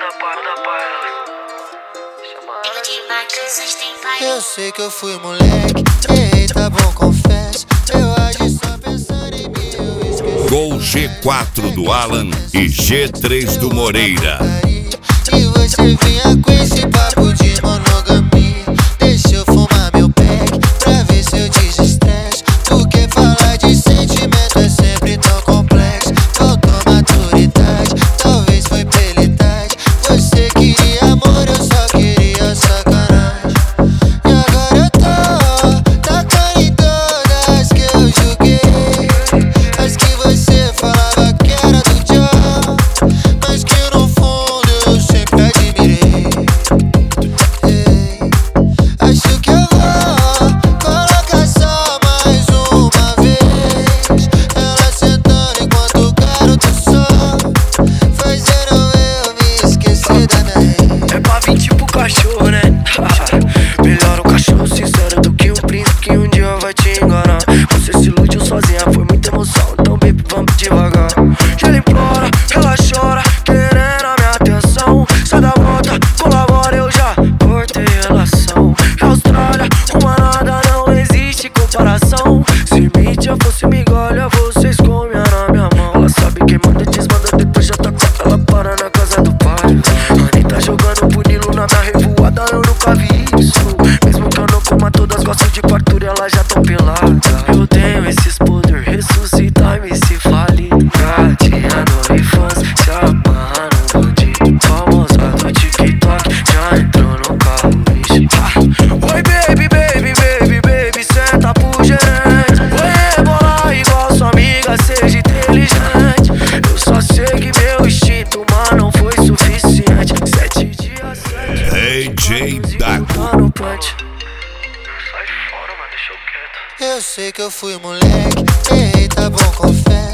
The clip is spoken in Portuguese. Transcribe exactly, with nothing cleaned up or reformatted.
Eu sei que eu fui moleque, errei, tá bom, confesso. Eu agi só pensando em mim, eu esqueci. Gol G quatro do Alan e G três do Moreira. E você vinha com esse papo de monogamia. Deixa eu fumar meu pack pra ver se eu desestresso. Porque falar de sentimento é sempre tão complexo. Faltou maturidade, talvez foi pela idade. Você queria amor, eu só queria sacanagem. E agora eu tô tacando em todas que eu julguei. As que você falava que era do John, mas que no fundo eu sempre admirei. Ei, acho que eu vou colocar só mais uma vez. Ela sentando enquanto o garoto só fazendo eu me esquecer da minha ex. É pra vir tipo cachorro, né? Melhor um cachorro sincero do que um príncipe que um dia vai te enganar. Você se iludiu sozinha, foi muita emoção, então baby, vamos devagar. E ela implora, ela chora, querendo a minha atenção. Sai da volta, colabora, eu já cortei relação. E Austrália, uma nada, não existe comparação. Se mídia fosse migalha, vocês comem na minha mão. Ela sabe quem manda e desmanda, depois já tá com ela para na casa do pai. Anitta jogando punilo na minha revoada, eu nunca vi isso. Mesmo que eu não coma, todas gostam de fartura e elas já tão peladas. Eu tenho esses poder, ressuscitar e se falido. Gatinha no infância, se amarra no bandido. Famosa do TikTok, já entrou no carro, bicho. Ah. Oi baby, baby, baby, baby, senta pro gerente. Oi rebolar igual sua amiga, seja inteligente. Eu só segui meu instinto, mas não foi suficiente. Sete dias, sete D J Dago. no punch. Sai fora, mano, deixa eu quieto. Eu sei que eu fui moleque, errei, tá bom, confesso.